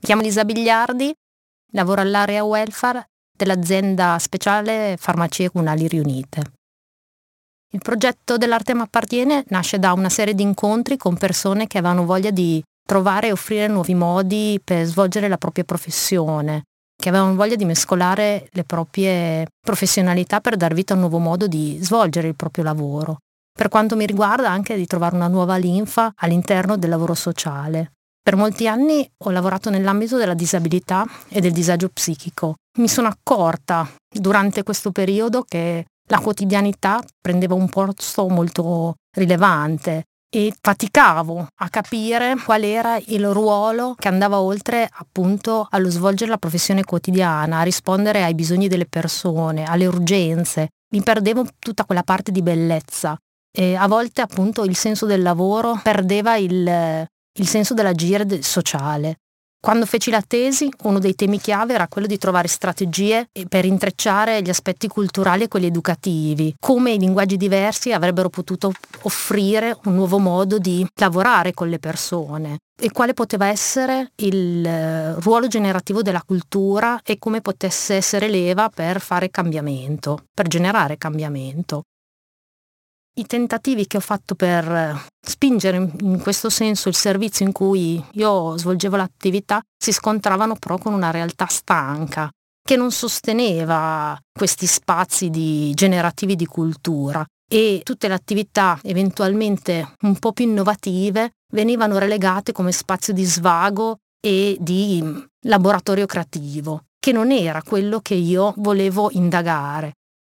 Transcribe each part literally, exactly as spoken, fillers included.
chiamo Lisa Bigliardi, lavoro all'area welfare dell'azienda speciale farmacie comunali riunite. Il progetto dell'Arte m'appartiene nasce da una serie di incontri con persone che avevano voglia di trovare e offrire nuovi modi per svolgere la propria professione, che avevano voglia di mescolare le proprie professionalità per dar vita a un nuovo modo di svolgere il proprio lavoro. Per quanto mi riguarda anche di trovare una nuova linfa all'interno del lavoro sociale. Per molti anni ho lavorato nell'ambito della disabilità e del disagio psichico. Mi sono accorta durante questo periodo che la quotidianità prendeva un posto molto rilevante e faticavo a capire qual era il ruolo che andava oltre appunto allo svolgere la professione quotidiana, a rispondere ai bisogni delle persone, alle urgenze. Mi perdevo tutta quella parte di bellezza e a volte appunto il senso del lavoro perdeva il, il senso dell'agire sociale. Quando feci la tesi, uno dei temi chiave era quello di trovare strategie per intrecciare gli aspetti culturali e quelli educativi, come i linguaggi diversi avrebbero potuto offrire un nuovo modo di lavorare con le persone e quale poteva essere il ruolo generativo della cultura e come potesse essere leva per fare cambiamento, per generare cambiamento. I tentativi che ho fatto per spingere in questo senso il servizio in cui io svolgevo l'attività si scontravano però con una realtà stanca che non sosteneva questi spazi di generativi di cultura e tutte le attività eventualmente un po' più innovative venivano relegate come spazio di svago e di laboratorio creativo, che non era quello che io volevo indagare.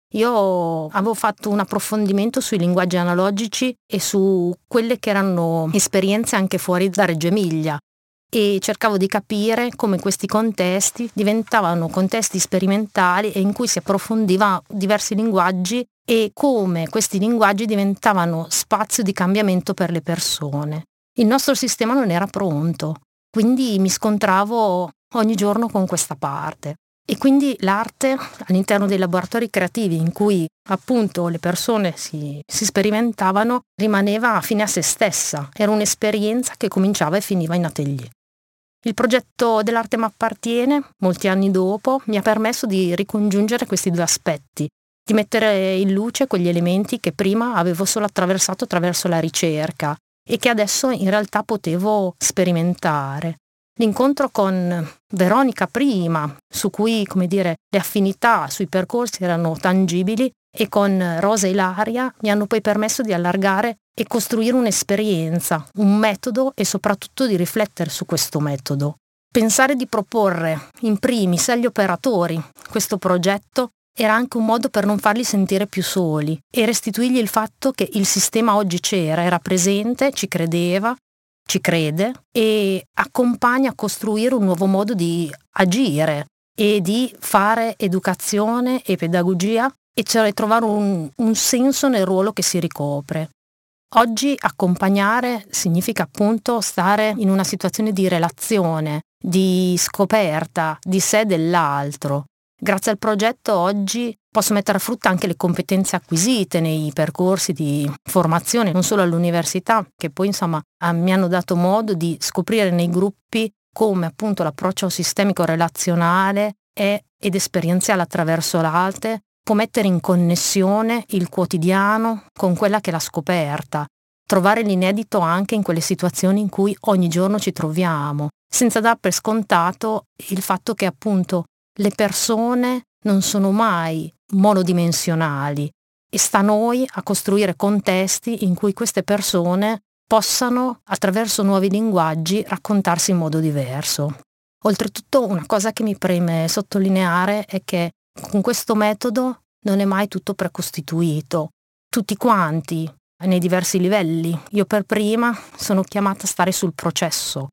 Io avevo fatto un approfondimento sui linguaggi analogici e su quelle che erano esperienze anche fuori da Reggio Emilia e cercavo di capire come questi contesti diventavano contesti sperimentali e in cui si approfondiva diversi linguaggi e come questi linguaggi diventavano spazio di cambiamento per le persone. Il nostro sistema non era pronto, quindi mi scontravo ogni giorno con questa parte. E quindi l'arte all'interno dei laboratori creativi in cui appunto le persone si, si sperimentavano rimaneva fine a se stessa, era un'esperienza che cominciava e finiva in atelier. Il progetto dell'Arte m'appartiene, molti anni dopo, mi ha permesso di ricongiungere questi due aspetti, di mettere in luce quegli elementi che prima avevo solo attraversato attraverso la ricerca e che adesso in realtà potevo sperimentare. L'incontro con Veronica prima, su cui, come dire, le affinità sui percorsi erano tangibili, e con Rosa e Ilaria mi hanno poi permesso di allargare e costruire un'esperienza, un metodo e soprattutto di riflettere su questo metodo. Pensare di proporre in primis agli operatori questo progetto era anche un modo per non farli sentire più soli e restituirgli il fatto che il sistema oggi c'era, era presente, ci credeva, ci crede e accompagna a costruire un nuovo modo di agire e di fare educazione e pedagogia e cioè trovare un, un senso nel ruolo che si ricopre. Oggi accompagnare significa appunto stare in una situazione di relazione, di scoperta di sé e dell'altro. Grazie al progetto oggi posso mettere a frutto anche le competenze acquisite nei percorsi di formazione, non solo all'università, che poi insomma mi hanno dato modo di scoprire nei gruppi come appunto l'approccio sistemico relazionale è, ed esperienziale attraverso l'arte può mettere in connessione il quotidiano con quella che è la scoperta, trovare l'inedito anche in quelle situazioni in cui ogni giorno ci troviamo, senza dar per scontato il fatto che appunto le persone non sono mai monodimensionali e sta a noi a costruire contesti in cui queste persone possano, attraverso nuovi linguaggi, raccontarsi in modo diverso. Oltretutto, una cosa che mi preme sottolineare è che con questo metodo non è mai tutto precostituito. Tutti quanti, nei diversi livelli, io per prima sono chiamata a stare sul processo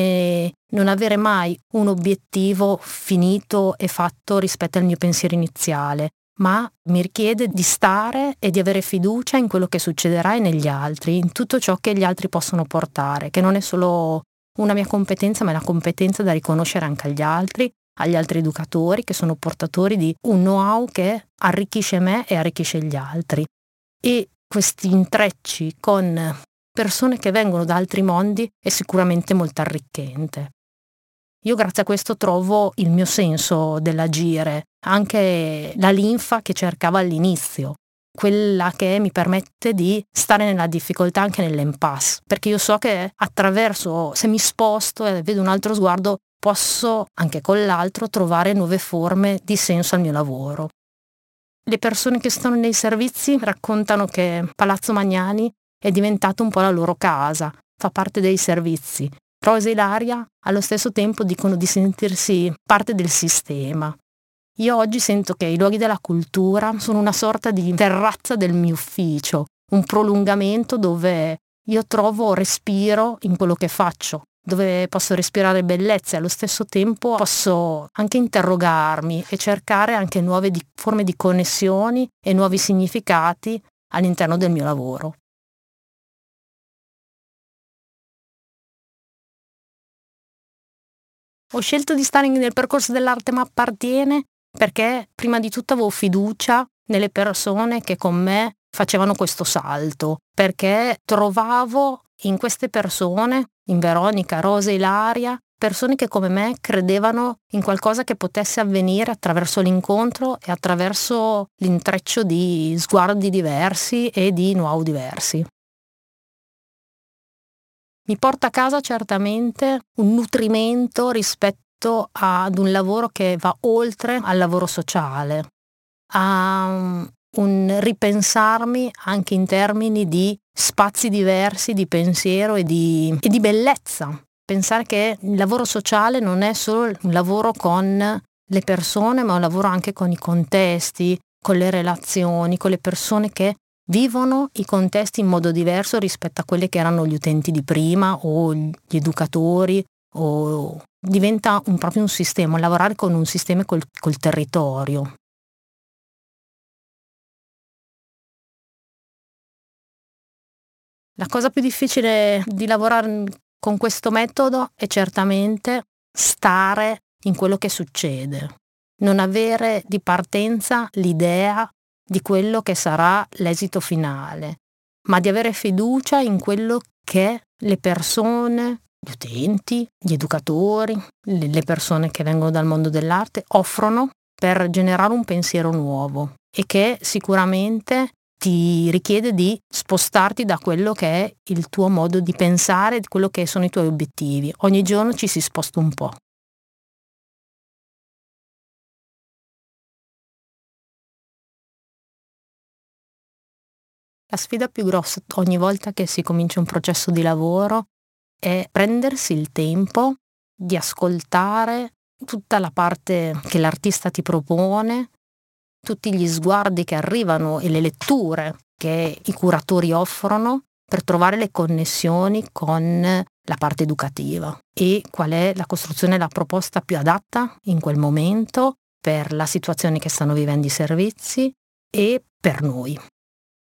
e non avere mai un obiettivo finito e fatto rispetto al mio pensiero iniziale, ma mi richiede di stare e di avere fiducia in quello che succederà e negli altri, in tutto ciò che gli altri possono portare, che non è solo una mia competenza, ma è la competenza da riconoscere anche agli altri, agli altri educatori che sono portatori di un know-how che arricchisce me e arricchisce gli altri. E questi intrecci con persone che vengono da altri mondi è sicuramente molto arricchente. Io grazie a questo trovo il mio senso dell'agire, anche la linfa che cercavo all'inizio, quella che mi permette di stare nella difficoltà anche nell'impasse, perché io so che attraverso, se mi sposto e vedo un altro sguardo, posso anche con l'altro trovare nuove forme di senso al mio lavoro. Le persone che stanno nei servizi raccontano che Palazzo Magnani è diventato un po' la loro casa, fa parte dei servizi. Rosa e Ilaria allo stesso tempo dicono di sentirsi parte del sistema. Io oggi sento che i luoghi della cultura sono una sorta di terrazza del mio ufficio, un prolungamento dove io trovo respiro in quello che faccio, dove posso respirare bellezza e allo stesso tempo posso anche interrogarmi e cercare anche nuove di- forme di connessioni e nuovi significati all'interno del mio lavoro. Ho scelto di stare nel percorso dell'arte ma appartiene perché prima di tutto avevo fiducia nelle persone che con me facevano questo salto, perché trovavo in queste persone, in Veronica, Rosa e Ilaria, persone che come me credevano in qualcosa che potesse avvenire attraverso l'incontro e attraverso l'intreccio di sguardi diversi e di know-how diversi. Mi porta a casa certamente un nutrimento rispetto ad un lavoro che va oltre al lavoro sociale, a um, un ripensarmi anche in termini di spazi diversi di pensiero e di, e di bellezza. Pensare che il lavoro sociale non è solo un lavoro con le persone, ma un lavoro anche con i contesti, con le relazioni, con le persone che vivono i contesti in modo diverso rispetto a quelli che erano gli utenti di prima o gli educatori, o diventa un, proprio un sistema, lavorare con un sistema col, col territorio. La cosa più difficile di lavorare con questo metodo è certamente stare in quello che succede, non avere di partenza l'idea di quello che sarà l'esito finale, ma di avere fiducia in quello che le persone, gli utenti, gli educatori, le persone che vengono dal mondo dell'arte offrono per generare un pensiero nuovo e che sicuramente ti richiede di spostarti da quello che è il tuo modo di pensare, di quello che sono i tuoi obiettivi. Ogni giorno ci si sposta un po'. La sfida più grossa ogni volta che si comincia un processo di lavoro è prendersi il tempo di ascoltare tutta la parte che l'artista ti propone, tutti gli sguardi che arrivano e le letture che i curatori offrono per trovare le connessioni con la parte educativa e qual è la costruzione e la proposta più adatta in quel momento per la situazione che stanno vivendo i servizi e per noi.